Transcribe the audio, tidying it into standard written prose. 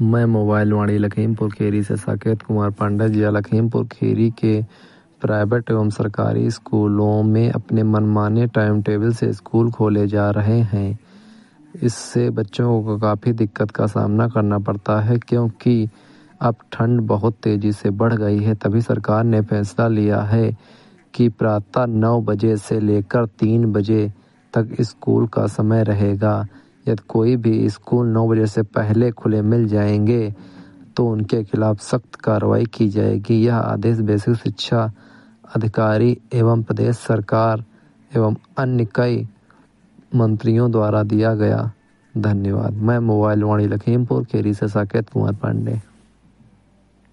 मैं मोबाइल वाणी लखीमपुर खीरी से साकेत कुमार पांडे। जिला लखीमपुर खीरी के प्राइवेट एवं सरकारी स्कूलों में अपने मनमाने टाइम टेबल से स्कूल खोले जा रहे हैं। इससे बच्चों को काफ़ी दिक्कत का सामना करना पड़ता है, क्योंकि अब ठंड बहुत तेज़ी से बढ़ गई है। तभी सरकार ने फैसला लिया है कि प्रातः 9 बजे से लेकर 3 बजे तक स्कूल का समय रहेगा। यदि कोई भी स्कूल 9 बजे से पहले खुले मिल जाएंगे तो उनके खिलाफ सख्त कार्रवाई की जाएगी। यह आदेश बेसिक शिक्षा अधिकारी एवं प्रदेश सरकार एवं अन्य कई मंत्रियों द्वारा दिया गया। धन्यवाद। मैं मोबाइल वाणी लखीमपुर खीरी से साकेत कुमार पांडे।